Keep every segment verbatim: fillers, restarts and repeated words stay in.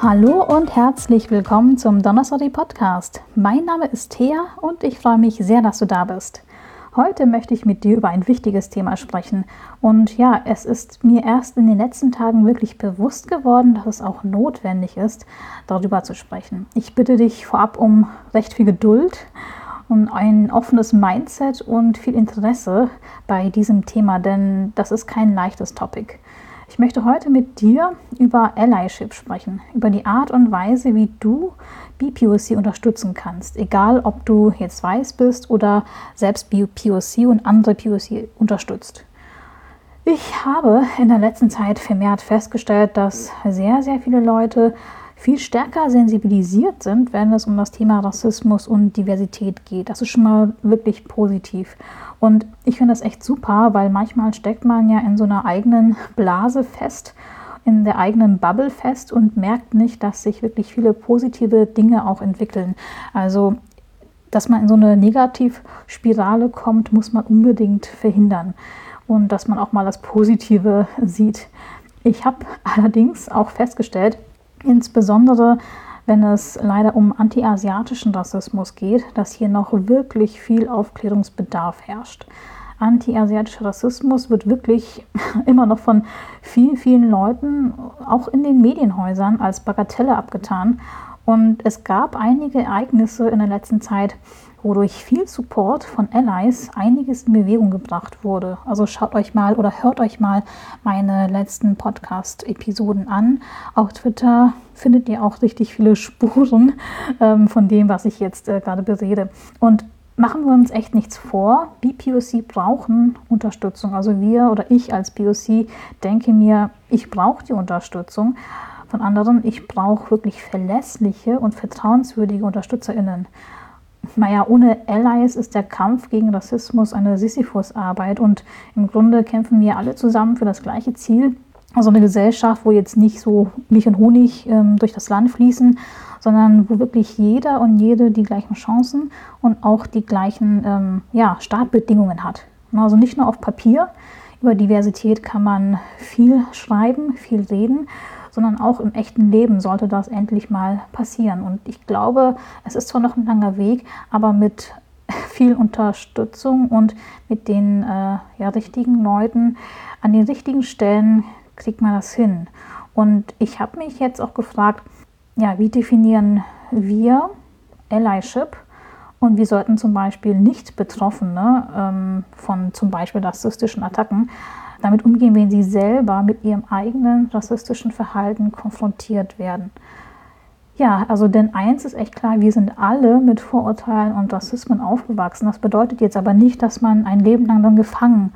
Hallo und herzlich willkommen zum Donnerstory Podcast. Mein Name ist Thea und ich freue mich sehr, dass du da bist. Heute möchte ich mit dir über ein wichtiges Thema sprechen. Und ja, es ist mir erst in den letzten Tagen wirklich bewusst geworden, dass es auch notwendig ist, darüber zu sprechen. Ich bitte dich vorab um recht viel Geduld und ein offenes Mindset und viel Interesse bei diesem Thema, denn das ist kein leichtes Topic. Ich möchte heute mit dir über Allyship sprechen, über die Art und Weise, wie du B P O C unterstützen kannst, egal ob du jetzt weiß bist oder selbst B P O C und andere P O C unterstützt. Ich habe in der letzten Zeit vermehrt festgestellt, dass sehr, sehr viele Leute viel stärker sensibilisiert sind, wenn es um das Thema Rassismus und Diversität geht. Das ist schon mal wirklich positiv. Und ich finde das echt super, weil manchmal steckt man ja in so einer eigenen Blase fest, in der eigenen Bubble fest und merkt nicht, dass sich wirklich viele positive Dinge auch entwickeln. Also, dass man in so eine Negativspirale kommt, muss man unbedingt verhindern. Und dass man auch mal das Positive sieht. Ich habe allerdings auch festgestellt, insbesondere wenn es leider um anti-asiatischen Rassismus geht, dass hier noch wirklich viel Aufklärungsbedarf herrscht. Anti-asiatischer Rassismus wird wirklich immer noch von vielen, vielen Leuten, auch in den Medienhäusern, als Bagatelle abgetan. Und es gab einige Ereignisse in der letzten Zeit, wodurch viel Support von Allies einiges in Bewegung gebracht wurde. Also schaut euch mal oder hört euch mal meine letzten Podcast-Episoden an. Auf Twitter findet ihr auch richtig viele Spuren ähm, von dem, was ich jetzt äh, gerade berede. Und machen wir uns echt nichts vor, B P O C brauchen Unterstützung. Also wir oder ich als P O C denke mir, ich brauche die Unterstützung von anderen. Ich brauche wirklich verlässliche und vertrauenswürdige UnterstützerInnen. Naja, ohne Allies ist der Kampf gegen Rassismus eine Sisyphus-Arbeit und im Grunde kämpfen wir alle zusammen für das gleiche Ziel. Also eine Gesellschaft, wo jetzt nicht so Milch und Honig ähm, durch das Land fließen, sondern wo wirklich jeder und jede die gleichen Chancen und auch die gleichen ähm, ja, Startbedingungen hat. Also nicht nur auf Papier. Über Diversität kann man viel schreiben, viel reden, sondern auch im echten Leben sollte das endlich mal passieren. Und ich glaube, es ist zwar noch ein langer Weg, aber mit viel Unterstützung und mit den äh, ja, richtigen Leuten an den richtigen Stellen kriegt man das hin. Und ich habe mich jetzt auch gefragt, ja, wie definieren wir Allyship und wie sollten zum Beispiel Nicht-Betroffene ähm, von zum Beispiel rassistischen Attacken damit umgehen, wenn sie selber mit ihrem eigenen rassistischen Verhalten konfrontiert werden. Ja, also denn eins ist echt klar, wir sind alle mit Vorurteilen und Rassismen aufgewachsen. Das bedeutet jetzt aber nicht, dass man ein Leben lang dann gefangen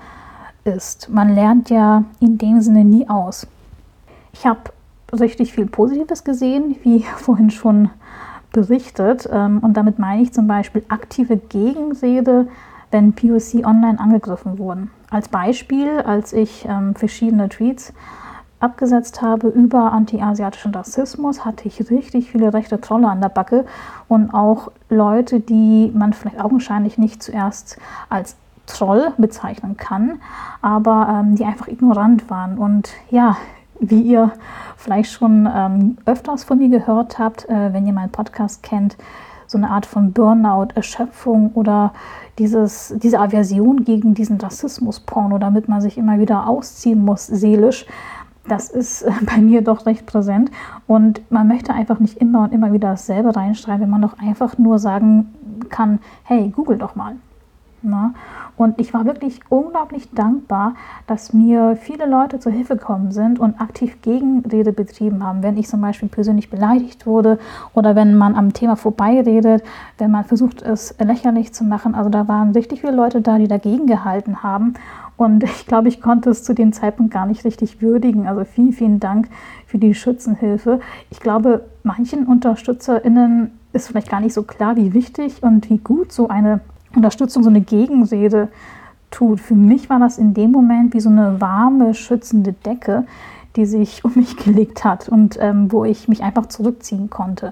ist. Man lernt ja in dem Sinne nie aus. Ich habe richtig viel Positives gesehen, wie vorhin schon berichtet. Und damit meine ich zum Beispiel aktive Gegenrede, wenn P O C online angegriffen wurden. Als Beispiel, als ich ähm, verschiedene Tweets abgesetzt habe über anti-asiatischen Rassismus, hatte ich richtig viele rechte Trolle an der Backe und auch Leute, die man vielleicht augenscheinlich nicht zuerst als Troll bezeichnen kann, aber ähm, die einfach ignorant waren. Und ja, wie ihr vielleicht schon ähm, öfters von mir gehört habt, äh, wenn ihr meinen Podcast kennt, so eine Art von Burnout, Erschöpfung oder dieses, diese Aversion gegen diesen Rassismus-Porno, damit man sich immer wieder ausziehen muss, seelisch, das ist bei mir doch recht präsent. Und man möchte einfach nicht immer und immer wieder dasselbe reinschreiben, wenn man doch einfach nur sagen kann, hey, google doch mal. Na? Und ich war wirklich unglaublich dankbar, dass mir viele Leute zur Hilfe gekommen sind und aktiv Gegenrede betrieben haben, wenn ich zum Beispiel persönlich beleidigt wurde oder wenn man am Thema vorbeiredet, wenn man versucht, es lächerlich zu machen. Also da waren richtig viele Leute da, die dagegen gehalten haben. Und ich glaube, ich konnte es zu dem Zeitpunkt gar nicht richtig würdigen. Also vielen, vielen Dank für die Schützenhilfe. Ich glaube, manchen UnterstützerInnen ist vielleicht gar nicht so klar, wie wichtig und wie gut so eine Unterstützung, so eine Gegenrede tut. Für mich war das in dem Moment wie so eine warme, schützende Decke, die sich um mich gelegt hat und ähm, wo ich mich einfach zurückziehen konnte.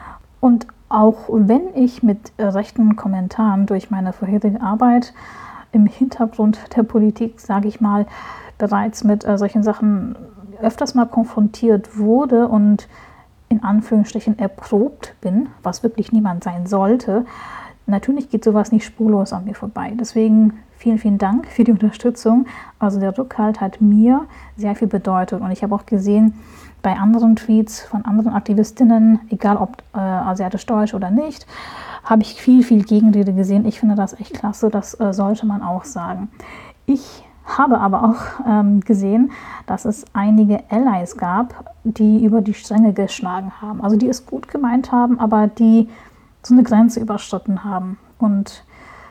Und auch wenn ich mit äh, rechten Kommentaren durch meine vorherige Arbeit im Hintergrund der Politik, sage ich mal, bereits mit äh, solchen Sachen öfters mal konfrontiert wurde und in Anführungsstrichen erprobt bin, was wirklich niemand sein sollte, natürlich geht sowas nicht spurlos an mir vorbei. Deswegen vielen, vielen Dank für die Unterstützung. Also der Rückhalt hat mir sehr viel bedeutet. Und ich habe auch gesehen, bei anderen Tweets von anderen Aktivistinnen, egal ob äh, asiatisch-deutsch oder nicht, habe ich viel, viel Gegenrede gesehen. Ich finde das echt klasse, das äh, sollte man auch sagen. Ich habe aber auch ähm, gesehen, dass es einige Allies gab, die über die Stränge geschlagen haben. Also die es gut gemeint haben, aber die so eine Grenze überschritten haben. Und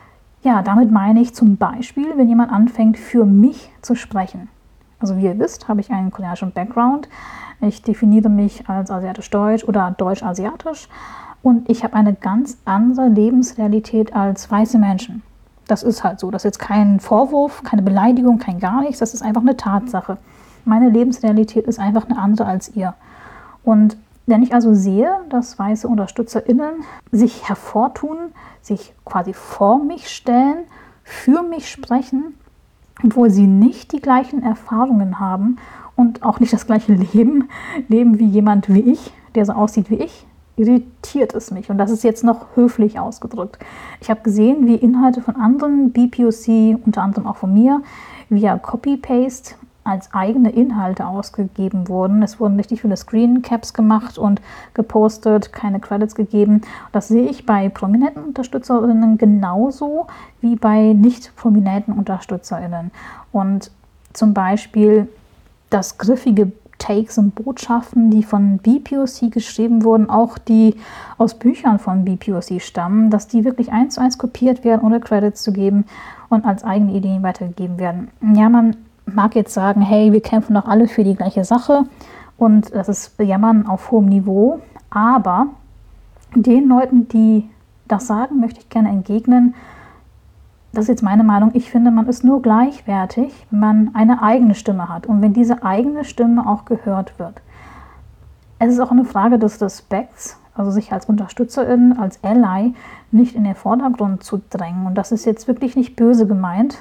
ja, damit meine ich zum Beispiel, wenn jemand anfängt, für mich zu sprechen. Also wie ihr wisst, habe ich einen koreanischen Background. Ich definiere mich als asiatisch-deutsch oder deutsch-asiatisch. Und ich habe eine ganz andere Lebensrealität als weiße Menschen. Das ist halt so. Das ist jetzt kein Vorwurf, keine Beleidigung, kein gar nichts. Das ist einfach eine Tatsache. Meine Lebensrealität ist einfach eine andere als ihr. Und wenn ich also sehe, dass weiße UnterstützerInnen sich hervortun, sich quasi vor mich stellen, für mich sprechen, obwohl sie nicht die gleichen Erfahrungen haben und auch nicht das gleiche Leben, leben wie jemand wie ich, der so aussieht wie ich, irritiert es mich. Und das ist jetzt noch höflich ausgedrückt. Ich habe gesehen, wie Inhalte von anderen B P O C, unter anderem auch von mir, via Copy-Paste als eigene Inhalte ausgegeben wurden. Es wurden richtig viele Screencaps gemacht und gepostet, keine Credits gegeben. Das sehe ich bei prominenten UnterstützerInnen genauso wie bei nicht prominenten UnterstützerInnen. Und zum Beispiel das griffige Takes und Botschaften, die von B P O C geschrieben wurden, auch die aus Büchern von B P O C stammen, dass die wirklich eins zu eins kopiert werden, ohne Credits zu geben und als eigene Ideen weitergegeben werden. Ja, man mag jetzt sagen, hey, wir kämpfen doch alle für die gleiche Sache und das ist Bejammern auf hohem Niveau, aber den Leuten, die das sagen, möchte ich gerne entgegnen, das ist jetzt meine Meinung, ich finde, man ist nur gleichwertig, wenn man eine eigene Stimme hat und wenn diese eigene Stimme auch gehört wird. Es ist auch eine Frage des Respekts, also sich als Unterstützerin, als Ally nicht in den Vordergrund zu drängen. Und das ist jetzt wirklich nicht böse gemeint.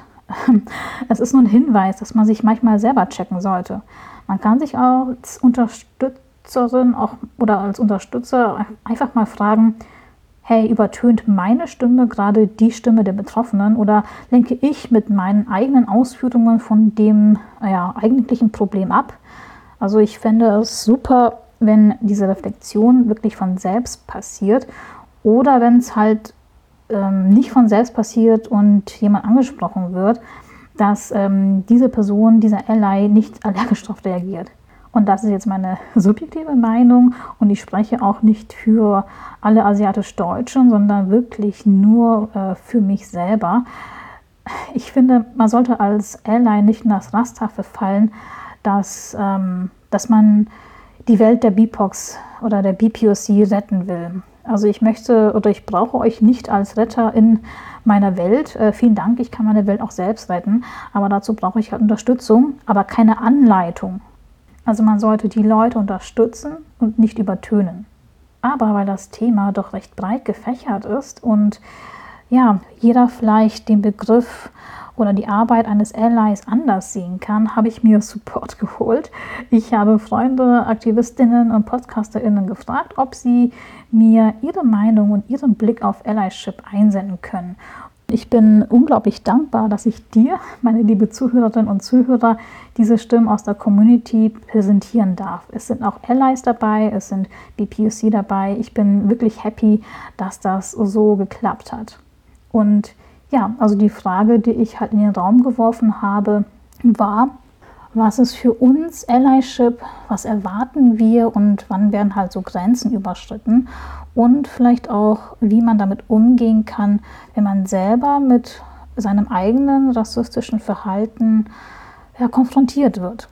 Es ist nur ein Hinweis, dass man sich manchmal selber checken sollte. Man kann sich als Unterstützerin auch, oder als Unterstützer einfach mal fragen, hey, übertönt meine Stimme gerade die Stimme der Betroffenen oder lenke ich mit meinen eigenen Ausführungen von dem ja, eigentlichen Problem ab? Also ich fände es super, wenn diese Reflexion wirklich von selbst passiert oder wenn es halt ähm, nicht von selbst passiert und jemand angesprochen wird, dass ähm, diese Person, dieser Ally nicht allergisch darauf reagiert. Und das ist jetzt meine subjektive Meinung und ich spreche auch nicht für alle asiatisch-Deutschen, sondern wirklich nur äh, für mich selber. Ich finde, man sollte als Ally nicht in das Raster verfallen, dass, ähm, dass man die Welt der B I P O Cs oder der B P O C retten will. Also ich möchte oder ich brauche euch nicht als Retter in meiner Welt. Äh, vielen Dank, ich kann meine Welt auch selbst retten, aber dazu brauche ich halt Unterstützung, aber keine Anleitung. Also man sollte die Leute unterstützen und nicht übertönen. Aber weil das Thema doch recht breit gefächert ist und ja, jeder vielleicht den Begriff oder die Arbeit eines Allies anders sehen kann, habe ich mir Support geholt. Ich habe Freunde, Aktivistinnen und PodcasterInnen gefragt, ob sie mir ihre Meinung und ihren Blick auf Allyship einsenden können. Ich bin unglaublich dankbar, dass ich dir, meine liebe Zuhörerinnen und Zuhörer, diese Stimmen aus der Community präsentieren darf. Es sind auch Allies dabei, es sind B P O C dabei. Ich bin wirklich happy, dass das so geklappt hat. Und ja, also die Frage, die ich halt in den Raum geworfen habe, war, was ist für uns Allyship, was erwarten wir und wann werden halt so Grenzen überschritten und vielleicht auch, wie man damit umgehen kann, wenn man selber mit seinem eigenen rassistischen Verhalten ja, konfrontiert wird.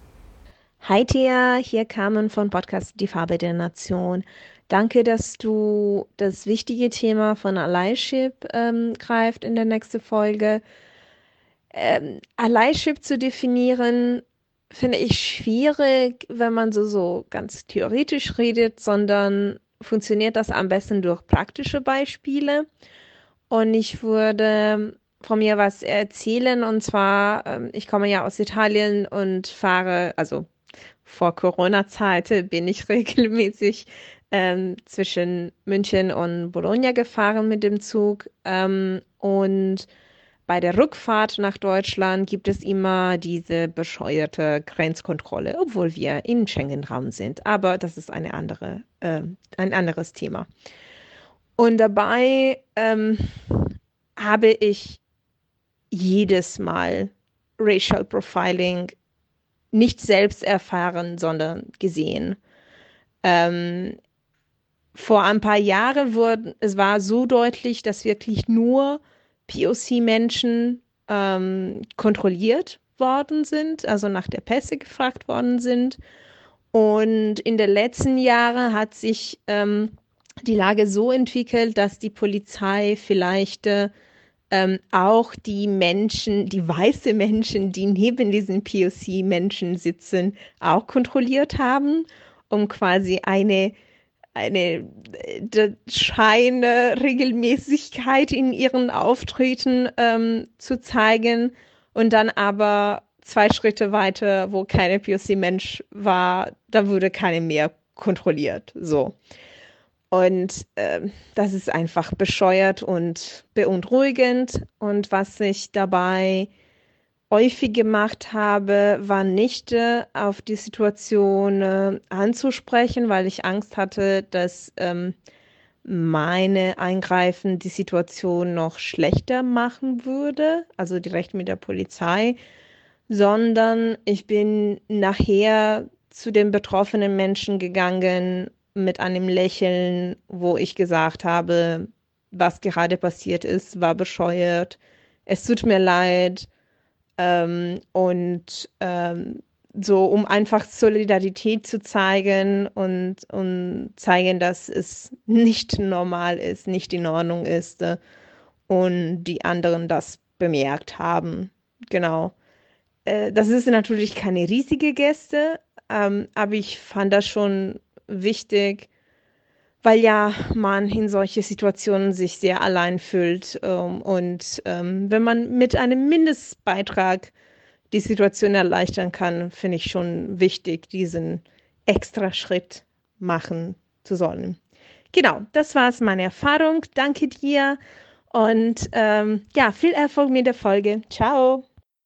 Hi Thea, hier Carmen von Podcast Die Farbe der Nation. Danke, dass du das wichtige Thema von Allyship ähm, greifst in der nächsten Folge. Ähm, Allyship zu definieren, finde ich schwierig, wenn man so, so ganz theoretisch redet, sondern funktioniert das am besten durch praktische Beispiele. Und ich würde von mir was erzählen, und zwar, ähm, ich komme ja aus Italien und fahre, also vor Corona-Zeiten bin ich regelmäßig ähm, zwischen München und Bologna gefahren mit dem Zug. Ähm, und bei der Rückfahrt nach Deutschland gibt es immer diese bescheuerte Grenzkontrolle, obwohl wir im Schengen-Raum sind. Aber das ist eine andere, äh, ein anderes Thema. Und dabei ähm, habe ich jedes Mal Racial Profiling nicht selbst erfahren, sondern gesehen. Ähm, vor ein paar Jahren wurde, es war so deutlich, dass wirklich nur P O C-Menschen ähm, kontrolliert worden sind, also nach der Pässe gefragt worden sind. Und in den letzten Jahren hat sich ähm, die Lage so entwickelt, dass die Polizei vielleicht äh, ähm, auch die Menschen, die weiße Menschen, die neben diesen P O C-Menschen sitzen, auch kontrolliert haben, um quasi eine eine äh, Scheine Regelmäßigkeit in ihren Auftritten ähm, zu zeigen und dann aber zwei Schritte weiter, wo keine P O C-Mensch war, da wurde keine mehr kontrolliert. So. Und äh, das ist einfach bescheuert und beunruhigend. Und was ich dabei häufig gemacht habe, war nicht äh, auf die Situation äh, anzusprechen, weil ich Angst hatte, dass ähm, meine Eingreifen die Situation noch schlechter machen würde, also direkt mit der Polizei, sondern ich bin nachher zu den betroffenen Menschen gegangen mit einem Lächeln, wo ich gesagt habe, was gerade passiert ist, war bescheuert. Es tut mir leid. Ähm, und ähm, so, um einfach Solidarität zu zeigen und, und zeigen, dass es nicht normal ist, nicht in Ordnung ist äh, und die anderen das bemerkt haben. Genau. Äh, das ist natürlich keine riesige Geste, ähm, aber ich fand das schon wichtig, weil ja man in solche Situationen sich sehr allein fühlt. Ähm, und ähm, wenn man mit einem Mindestbeitrag die Situation erleichtern kann, finde ich schon wichtig, diesen extra Schritt machen zu sollen. Genau, das war es meine Erfahrung. Danke dir und ähm, ja, viel Erfolg mit der Folge. Ciao!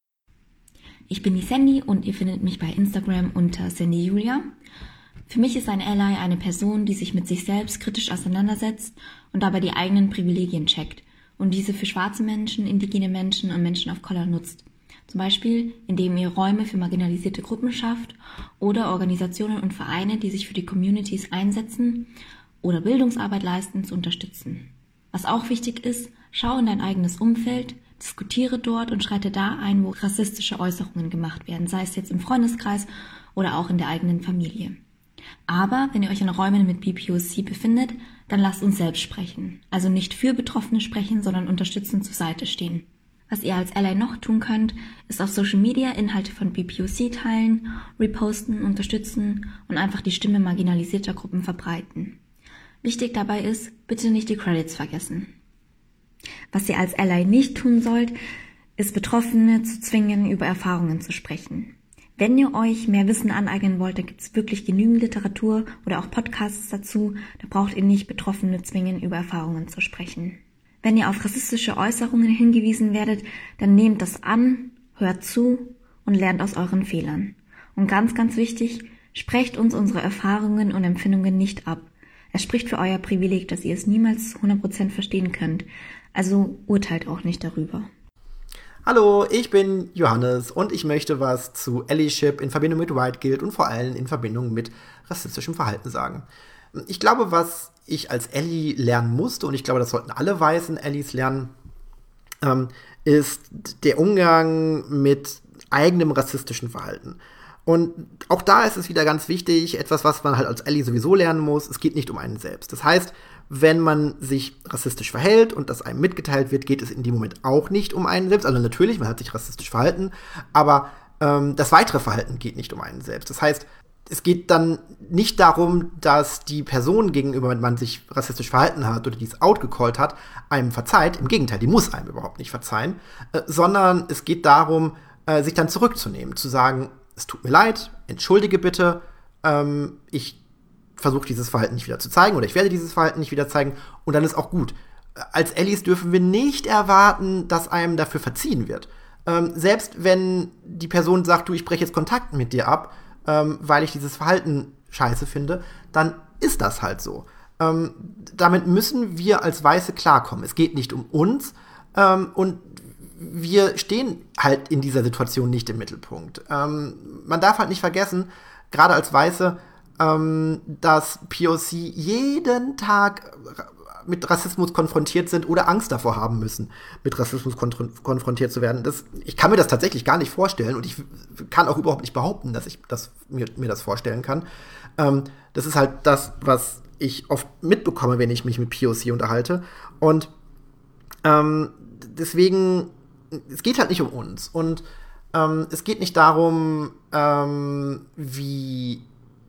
Ich bin die Sandy und ihr findet mich bei Instagram unter Sandy Julia. Für mich ist ein Ally eine Person, die sich mit sich selbst kritisch auseinandersetzt und dabei die eigenen Privilegien checkt und diese für schwarze Menschen, indigene Menschen und Menschen of Color nutzt. Zum Beispiel, indem ihr Räume für marginalisierte Gruppen schafft oder Organisationen und Vereine, die sich für die Communities einsetzen oder Bildungsarbeit leisten, zu unterstützen. Was auch wichtig ist, schau in dein eigenes Umfeld, diskutiere dort und schreite da ein, wo rassistische Äußerungen gemacht werden, sei es jetzt im Freundeskreis oder auch in der eigenen Familie. Aber wenn ihr euch in Räumen mit B P O C befindet, dann lasst uns selbst sprechen. Also nicht für Betroffene sprechen, sondern unterstützend zur Seite stehen. Was ihr als Ally noch tun könnt, ist auf Social Media Inhalte von B P O C teilen, reposten, unterstützen und einfach die Stimme marginalisierter Gruppen verbreiten. Wichtig dabei ist, bitte nicht die Credits vergessen. Was ihr als Ally nicht tun sollt, ist Betroffene zu zwingen, über Erfahrungen zu sprechen. Wenn ihr euch mehr Wissen aneignen wollt, dann gibt es wirklich genügend Literatur oder auch Podcasts dazu. Da braucht ihr nicht Betroffene zwingen, über Erfahrungen zu sprechen. Wenn ihr auf rassistische Äußerungen hingewiesen werdet, dann nehmt das an, hört zu und lernt aus euren Fehlern. Und ganz, ganz wichtig, sprecht uns unsere Erfahrungen und Empfindungen nicht ab. Es spricht für euer Privileg, dass ihr es niemals hundert Prozent verstehen könnt. Also urteilt auch nicht darüber. Hallo, ich bin Johannes und ich möchte was zu Allyship in Verbindung mit White Guilt und vor allem in Verbindung mit rassistischem Verhalten sagen. Ich glaube, was ich als Ally lernen musste, und ich glaube, das sollten alle weißen Allys lernen, ähm, ist der Umgang mit eigenem rassistischen Verhalten. Und auch da ist es wieder ganz wichtig, etwas, was man halt als Ally sowieso lernen muss, es geht nicht um einen selbst. Das heißt, wenn man sich rassistisch verhält und das einem mitgeteilt wird, geht es in dem Moment auch nicht um einen selbst. Also natürlich, man hat sich rassistisch verhalten, aber ähm, das weitere Verhalten geht nicht um einen selbst. Das heißt, es geht dann nicht darum, dass die Person, gegenüber man sich rassistisch verhalten hat oder die es outgecallt hat, einem verzeiht. Im Gegenteil, die muss einem überhaupt nicht verzeihen. Äh, sondern es geht darum, äh, sich dann zurückzunehmen, zu sagen, es tut mir leid, entschuldige bitte, ähm, ich versuche dieses Verhalten nicht wieder zu zeigen oder ich werde dieses Verhalten nicht wieder zeigen und dann ist auch gut. Als Allies dürfen wir nicht erwarten, dass einem dafür verziehen wird. Ähm, selbst wenn die Person sagt, du, ich breche jetzt Kontakt mit dir ab, ähm, weil ich dieses Verhalten scheiße finde, dann ist das halt so. Ähm, damit müssen wir als Weiße klarkommen. Es geht nicht um uns ähm, und wir stehen halt in dieser Situation nicht im Mittelpunkt. Ähm, man darf halt nicht vergessen, gerade als Weiße, ähm, dass P O C jeden Tag mit Rassismus konfrontiert sind oder Angst davor haben müssen, mit Rassismus konf- konfrontiert zu werden. Das, ich kann mir das tatsächlich gar nicht vorstellen und ich kann auch überhaupt nicht behaupten, dass ich das, mir, mir das vorstellen kann. Ähm, das ist halt das, was ich oft mitbekomme, wenn ich mich mit P O C unterhalte. Und ähm, deswegen, es geht halt nicht um uns. Und ähm, es geht nicht darum, ähm, wie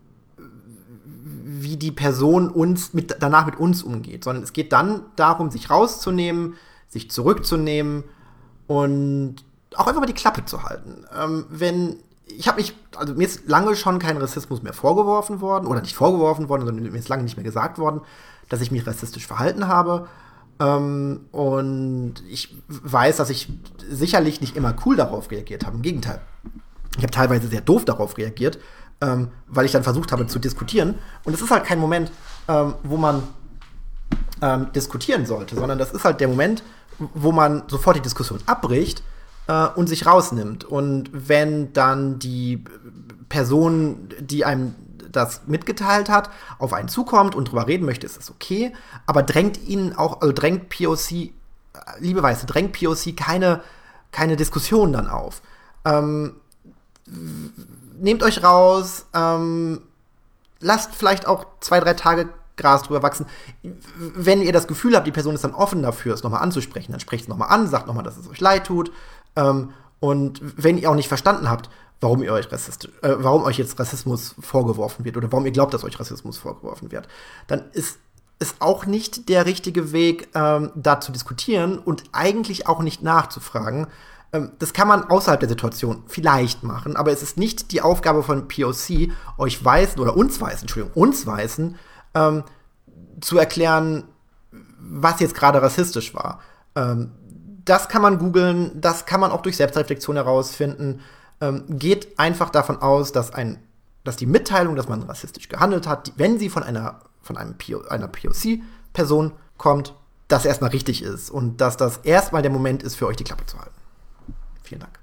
wie die Person uns mit, danach mit uns umgeht, sondern es geht dann darum, sich rauszunehmen, sich zurückzunehmen und auch einfach mal die Klappe zu halten. Ähm, wenn, ich habe mich, also mir ist lange schon kein Rassismus mehr vorgeworfen worden, oder nicht vorgeworfen worden, sondern mir ist lange nicht mehr gesagt worden, dass ich mich rassistisch verhalten habe. Ähm, und ich weiß, dass ich sicherlich nicht immer cool darauf reagiert habe. Im Gegenteil. Ich habe teilweise sehr doof darauf reagiert, Ähm, weil ich dann versucht habe zu diskutieren. Und es ist halt kein Moment, ähm, wo man ähm, diskutieren sollte, sondern das ist halt der Moment, wo man sofort die Diskussion abbricht äh, und sich rausnimmt. Und wenn dann die Person, die einem das mitgeteilt hat, auf einen zukommt und drüber reden möchte, ist das okay. Aber drängt ihnen auch, also drängt P O C, liebe Weiße, drängt P O C keine, keine Diskussion dann auf. Ähm, Nehmt euch raus, ähm, lasst vielleicht auch zwei, drei Tage Gras drüber wachsen. Wenn ihr das Gefühl habt, die Person ist dann offen dafür, es nochmal anzusprechen, dann sprecht es nochmal an, sagt nochmal, dass es euch leid tut. Ähm, und wenn ihr auch nicht verstanden habt, warum ihr euch Rassist, äh, warum euch jetzt Rassismus vorgeworfen wird oder warum ihr glaubt, dass euch Rassismus vorgeworfen wird, dann ist es auch nicht der richtige Weg, ähm, da zu diskutieren und eigentlich auch nicht nachzufragen. Das kann man außerhalb der Situation vielleicht machen, aber es ist nicht die Aufgabe von P O C, euch Weißen oder uns Weißen, Entschuldigung, uns Weißen, ähm, zu erklären, was jetzt gerade rassistisch war. Ähm, das kann man googeln, das kann man auch durch Selbstreflexion herausfinden. Ähm, geht einfach davon aus, dass, ein, dass die Mitteilung, dass man rassistisch gehandelt hat, wenn sie von einer, von einem P O, einer P O C-Person kommt, dass erstmal richtig ist und dass das erstmal der Moment ist, für euch die Klappe zu halten. Vielen Dank.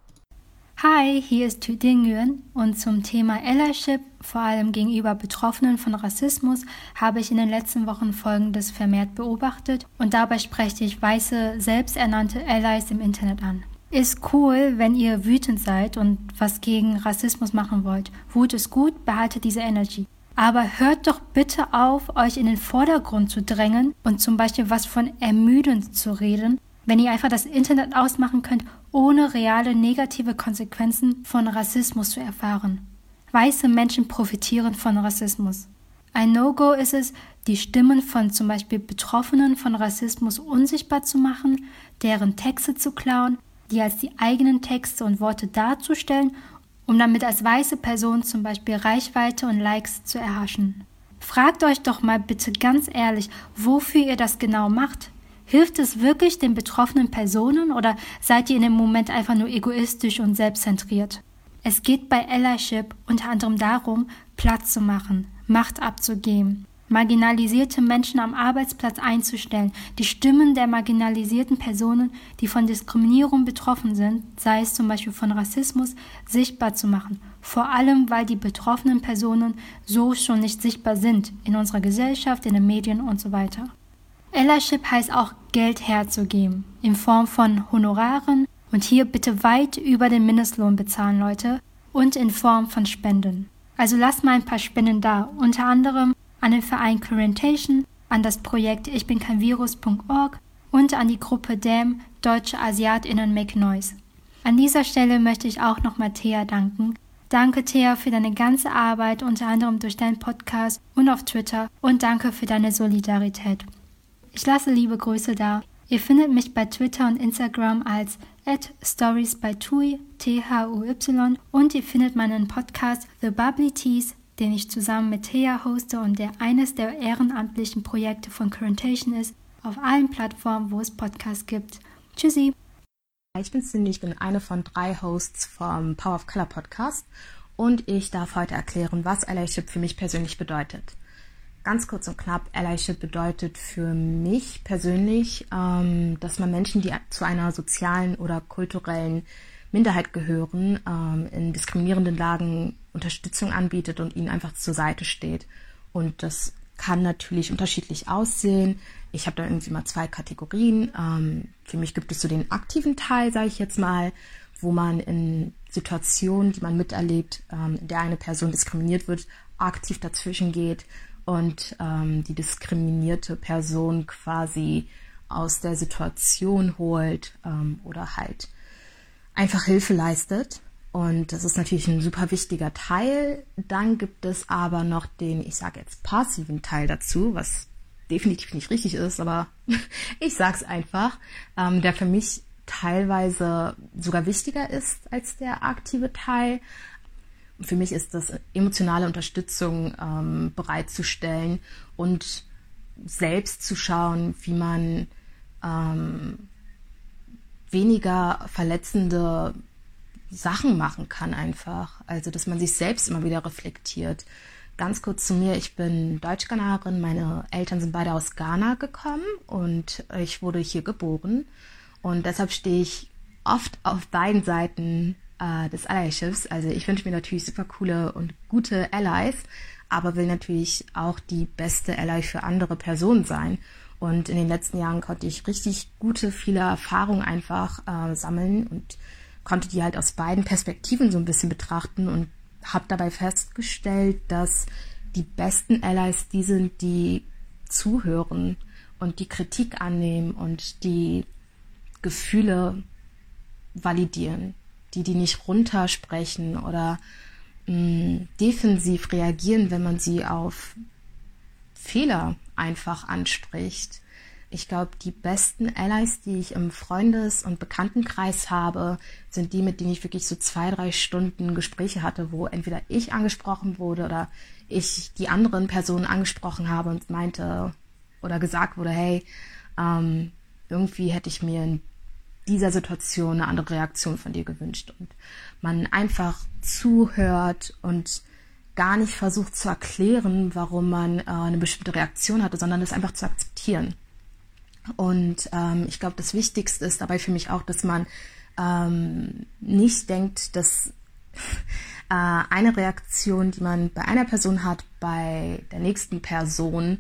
Hi, hier ist Thu Dinh Nguyen und zum Thema Allyship, vor allem gegenüber Betroffenen von Rassismus, habe ich in den letzten Wochen Folgendes vermehrt beobachtet und dabei spreche ich weiße, selbsternannte Allies im Internet an. Ist cool, wenn ihr wütend seid und was gegen Rassismus machen wollt. Wut ist gut, behaltet diese Energy. Aber hört doch bitte auf, euch in den Vordergrund zu drängen und zum Beispiel was von ermüdend zu reden, wenn ihr einfach das Internet ausmachen könnt, ohne reale negative Konsequenzen von Rassismus zu erfahren. Weiße Menschen profitieren von Rassismus. Ein No-Go ist es, die Stimmen von zum Beispiel Betroffenen von Rassismus unsichtbar zu machen, deren Texte zu klauen, die als die eigenen Texte und Worte darzustellen, um damit als weiße Person zum Beispiel Reichweite und Likes zu erhaschen. Fragt euch doch mal bitte ganz ehrlich, wofür ihr das genau macht. Hilft es wirklich den betroffenen Personen oder seid ihr in dem Moment einfach nur egoistisch und selbstzentriert? Es geht bei Allyship unter anderem darum, Platz zu machen, Macht abzugeben, marginalisierte Menschen am Arbeitsplatz einzustellen, die Stimmen der marginalisierten Personen, die von Diskriminierung betroffen sind, sei es zum Beispiel von Rassismus, sichtbar zu machen. Vor allem, weil die betroffenen Personen so schon nicht sichtbar sind in unserer Gesellschaft, in den Medien und so weiter. Allyship heißt auch Geld herzugeben, in Form von Honoraren und hier bitte weit über den Mindestlohn bezahlen, Leute, und in Form von Spenden. Also lasst mal ein paar Spenden da, unter anderem an den Verein Currentation, an das Projekt ich bin kein Virus punkt org und an die Gruppe D A M, Deutsche AsiatInnen Make Noise. An dieser Stelle möchte ich auch nochmal Thea danken. Danke, Thea, für deine ganze Arbeit, unter anderem durch deinen Podcast und auf Twitter, und danke für deine Solidarität. Ich lasse liebe Grüße da. Ihr findet mich bei Twitter und Instagram als at stories by Thui, T H U Y, und ihr findet meinen Podcast The Bubbly Teas, den ich zusammen mit Thea hoste und der eines der ehrenamtlichen Projekte von Currentation ist, auf allen Plattformen, wo es Podcasts gibt. Tschüssi! Ich bin Cindy, ich bin eine von drei Hosts vom Power of Color Podcast und ich darf heute erklären, was Allyship für mich persönlich bedeutet. Ganz kurz und knapp, Allyship bedeutet für mich persönlich, ähm, dass man Menschen, die zu einer sozialen oder kulturellen Minderheit gehören, ähm, in diskriminierenden Lagen Unterstützung anbietet und ihnen einfach zur Seite steht. Und das kann natürlich unterschiedlich aussehen. Ich habe da irgendwie mal zwei Kategorien. Ähm, für mich gibt es so den aktiven Teil, sage ich jetzt mal, wo man in Situationen, die man miterlebt, ähm, in der eine Person diskriminiert wird, aktiv dazwischen geht und ähm, die diskriminierte Person quasi aus der Situation holt ähm, oder halt einfach Hilfe leistet. Und das ist natürlich ein super wichtiger Teil. Dann gibt es aber noch den, ich sage jetzt passiven Teil dazu, was definitiv nicht richtig ist, aber ich sage es einfach, ähm, der für mich teilweise sogar wichtiger ist als der aktive Teil. Für mich ist das emotionale Unterstützung ähm, bereitzustellen und selbst zu schauen, wie man ähm, weniger verletzende Sachen machen kann einfach. Also, dass man sich selbst immer wieder reflektiert. Ganz kurz zu mir, ich bin Deutsch-Ghanaerin, meine Eltern sind beide aus Ghana gekommen und ich wurde hier geboren. Und deshalb stehe ich oft auf beiden Seiten äh, des Allyships. Also ich wünsche mir natürlich super coole und gute Allies, aber will natürlich auch die beste Ally für andere Personen sein. Und in den letzten Jahren konnte ich richtig gute, viele Erfahrungen einfach äh, sammeln und konnte die halt aus beiden Perspektiven so ein bisschen betrachten und habe dabei festgestellt, dass die besten Allies die sind, die zuhören und die Kritik annehmen und die Gefühle validieren, die die nicht runtersprechen oder mh, defensiv reagieren, wenn man sie auf Fehler einfach anspricht. Ich glaube, die besten Allies, die ich im Freundes- und Bekanntenkreis habe, sind die, mit denen ich wirklich so zwei, drei Stunden Gespräche hatte, wo entweder ich angesprochen wurde oder ich die anderen Personen angesprochen habe und meinte oder gesagt wurde, hey, ähm, irgendwie hätte ich mir in dieser Situation eine andere Reaktion von dir gewünscht. Und man einfach zuhört und gar nicht versucht zu erklären, warum man äh, eine bestimmte Reaktion hatte, sondern das einfach zu akzeptieren. Und ähm, ich glaube, das Wichtigste ist dabei für mich auch, dass man ähm, nicht denkt, dass äh, eine Reaktion, die man bei einer Person hat, bei der nächsten Person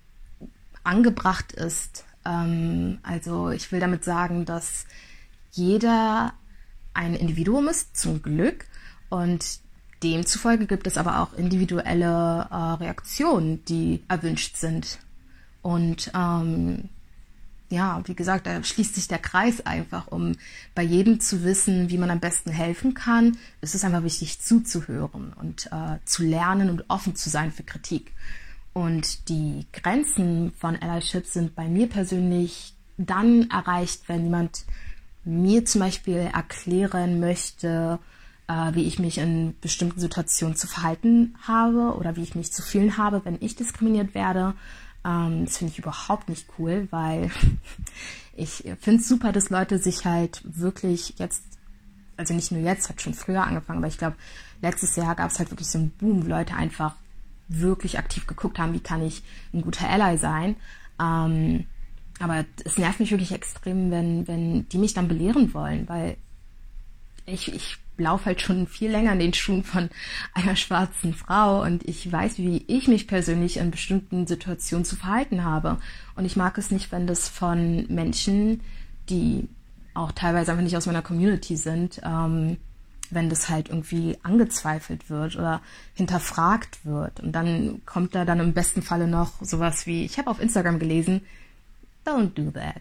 angebracht ist. Ähm, also ich will damit sagen, dass jeder ein Individuum ist, zum Glück. Und demzufolge gibt es aber auch individuelle äh, Reaktionen, die erwünscht sind. Und ähm, ja, wie gesagt, da schließt sich der Kreis einfach, um bei jedem zu wissen, wie man am besten helfen kann. Es ist einfach wichtig, zuzuhören und äh, zu lernen und offen zu sein für Kritik. Und die Grenzen von Allyship sind bei mir persönlich dann erreicht, wenn jemand mir zum Beispiel erklären möchte, äh, wie ich mich in bestimmten Situationen zu verhalten habe oder wie ich mich zu fühlen habe, wenn ich diskriminiert werde. Das finde ich überhaupt nicht cool, weil ich finde es super, dass Leute sich halt wirklich jetzt, also nicht nur jetzt, hat schon früher angefangen, aber ich glaube, letztes Jahr gab es halt wirklich so einen Boom, wo Leute einfach wirklich aktiv geguckt haben, wie kann ich ein guter Ally sein. Ähm, aber es nervt mich wirklich extrem, wenn, wenn die mich dann belehren wollen, weil ich, ich laufe halt schon viel länger in den Schuhen von einer schwarzen Frau und ich weiß, wie ich mich persönlich in bestimmten Situationen zu verhalten habe. Und ich mag es nicht, wenn das von Menschen, die auch teilweise einfach nicht aus meiner Community sind, ähm, wenn das halt irgendwie angezweifelt wird oder hinterfragt wird. Und dann kommt da dann im besten Falle noch sowas wie, ich habe auf Instagram gelesen, don't do that.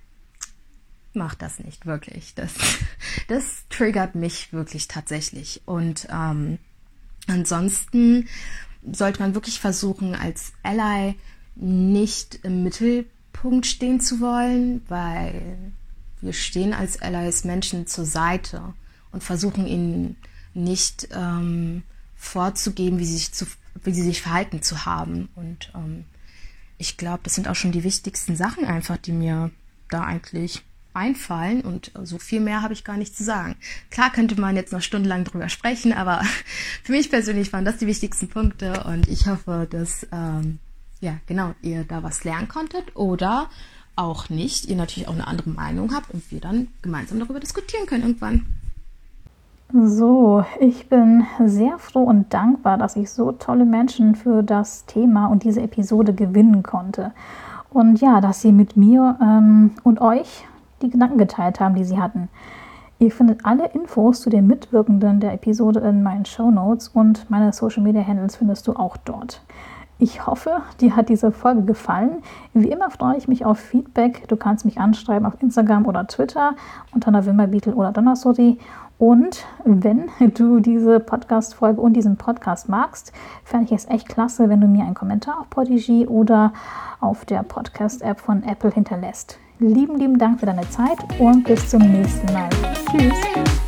Mach das nicht, wirklich. Das, das triggert mich wirklich tatsächlich. Und ähm, ansonsten sollte man wirklich versuchen, als Ally nicht im Mittelpunkt stehen zu wollen, weil, wir stehen als Allies Menschen zur Seite und versuchen ihnen nicht ähm, vorzugeben, wie sie sich, zu, wie sie sich verhalten zu haben. Und ähm, ich glaube, das sind auch schon die wichtigsten Sachen einfach, die mir da eigentlich einfallen. Und so viel mehr habe ich gar nicht zu sagen. Klar könnte man jetzt noch stundenlang drüber sprechen, aber für mich persönlich waren das die wichtigsten Punkte. Und ich hoffe, dass ähm, ja genau ihr da was lernen konntet oder auch nicht, ihr natürlich auch eine andere Meinung habt und wir dann gemeinsam darüber diskutieren können irgendwann. So, ich bin sehr froh und dankbar, dass ich so tolle Menschen für das Thema und diese Episode gewinnen konnte. Und ja, dass sie mit mir ähm, und euch die Gedanken geteilt haben, die sie hatten. Ihr findet alle Infos zu den Mitwirkenden der Episode in meinen Shownotes und meine Social Media Handles findest du auch dort. Ich hoffe, dir hat diese Folge gefallen. Wie immer freue ich mich auf Feedback. Du kannst mich anschreiben auf Instagram oder Twitter unter November Beetle oder Donnersody. Und wenn du diese Podcast-Folge und diesen Podcast magst, fände ich es echt klasse, wenn du mir einen Kommentar auf Podigy oder auf der Podcast-App von Apple hinterlässt. Lieben, lieben Dank für deine Zeit und bis zum nächsten Mal. Tschüss!